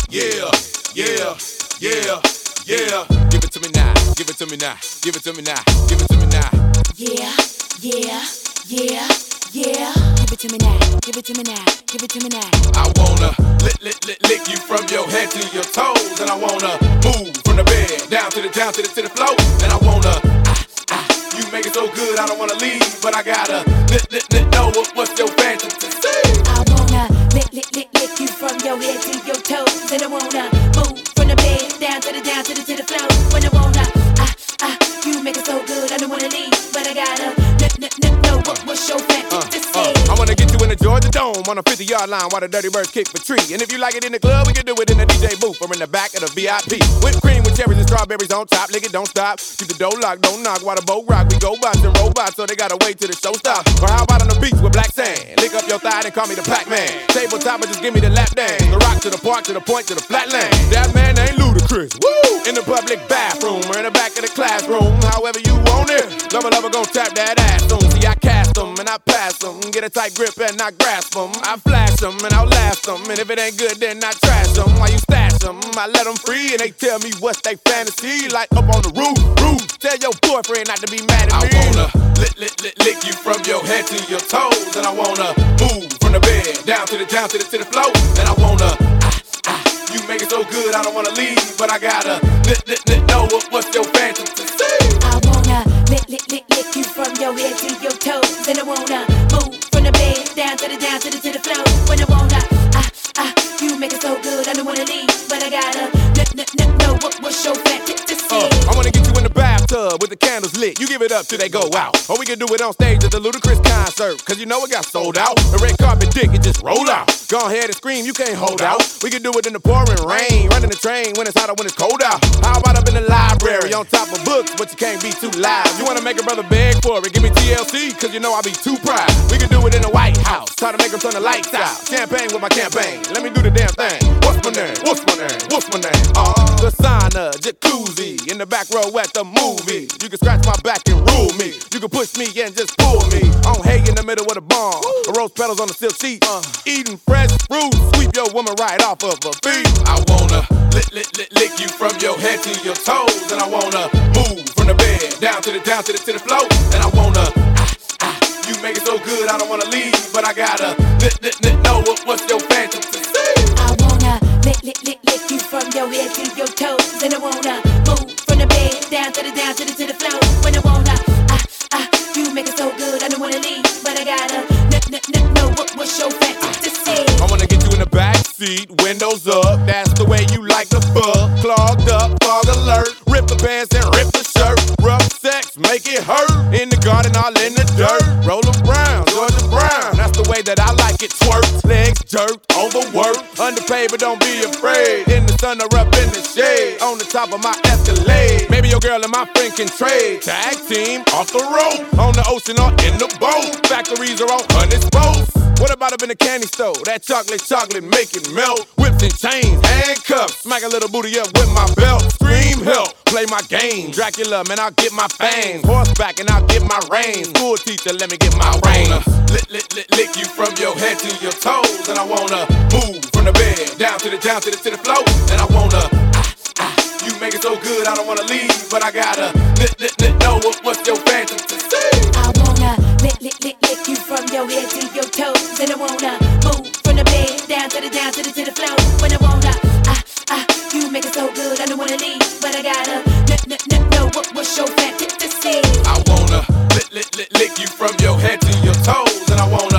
Yeah, yeah, yeah, yeah. Give it to me now, give it to me now, give it to me now, give it to me now. Yeah, yeah, yeah, yeah. Give it to me now, give it to me now, give it to me now. I wanna lick you from your head to your toes, and I wanna move from the bed down to the floor, and I wanna you make it so good I don't wanna leave, but I gotta know what's your fantasy. I wanna lick you from your head to your toes, and I wanna move from the bed down to the floor. When I wanna you make it so good I don't wanna leave, but I gotta know what's your fantasy. I wanna get you in the Georgia Dome on a 50-yard line while the Dirty Birds kick for tree. And if you like it in the club, we can do it in the DJ booth or in the back of the VIP. Whipped cream with cherries and strawberries on top. Lick it, don't stop. Keep the door locked, don't knock while the boat rock. We go bots and robots, so they gotta wait till the show stops. Or how about on the beach with black sand? Lick up your thigh and call me the Pac-Man. Tabletop, but just give me the lap dance. The rock to the park, to the point, to the flatland. That man ain't ludicrous. Woo! In the public bathroom or in the back of the classroom. However you want it. Lover gon' tap that ass soon. See, I cast them and I pass them. Get a tight grip and I grasp them. I flash them and I'll last them. And if it ain't good, then I trash them. While you stash them, I let them free and they tell me what's they fantasy. Like up on the roof. Tell your boyfriend not to be mad at me. I wanna lick you from your head to your toes, and I wanna move from the bed down to the floor, and I wanna you make it so good I don't wanna leave, but I gotta know what's your fantasy. I wanna lick you from your head to your toes, and I wanna move from the bed down to the floor. When I wanna you make it so good I don't wanna leave, but I gotta know what's your fantasy. I wanna get you in the bathtub with the candles lit. You give it up till they go out. Or we can do it on stage at the Ludacris concert, cause you know it got sold out. The red carpet dick, it just roll out. Go ahead and scream, you can't hold out. We can do it in the pouring rain, running the train when it's hot or when it's cold out. How about up in the library on top of books, but you can't be too loud. You wanna make a brother beg for it, give me TLC, cause you know I be too proud. We can do it in the White House, try to make them turn the lights out. Champagne with my campaign, let me do the damn thing. What's my name? What's my name? What's my name? The sauna, jacuzzi, in the back row at the movie. You can scratch my back and rule me. You can push me and just pull me. On hay in the middle of the barn, rose petals on the silk sheet. Eating fresh fruit, sweep your woman right off of her feet. I wanna lick you from your head to your toes, and I wanna move from the bed down to the floor, and I wanna you make it so good I don't wanna leave, but I gotta know what's your fantasy. I wanna lick you from your head to your toes, and I wanna move from the bed down to the floor. When I wanna you make it so good I don't wanna leave, but I gotta know what's your fantasy. I wanna get you in the back seat, windows up, that's the way you like to fuck. Clogged up, fog alert, rip the pants and rip the shirt. Rough sex, make it hurt, in the garden all in the dirt. Roller Brown, Georgia Brown, that's the way that I like it. Twerk, legs jerked, overworked, underpaid but don't be afraid. In the sun or up in the shade, on the top of my Escalade. Maybe your girl and my friend can trade. Tag team, off the road, on the ocean or in the boat. Factories are on honey boats. What about up in the candy store? That chocolate make it melt. Whips and chains, handcuffs, smack a little booty up with my belt. Scream help, play my game. Dracula, man, I'll get my fangs. Horseback and I'll get my reins. School teacher, let me get my reins. Lick you from your head to your toes, and I wanna move from the bed down to the floor, and I wanna you make it so good I don't wanna leave, but I gotta know what's your fantasy. I wanna lick you from your head to your toes, and I wanna move from the bed down to the floor. When I wanna you make it so good I don't wanna leave, but I gotta know what's your fantasy. I wanna lick you from your head to your toes, and I wanna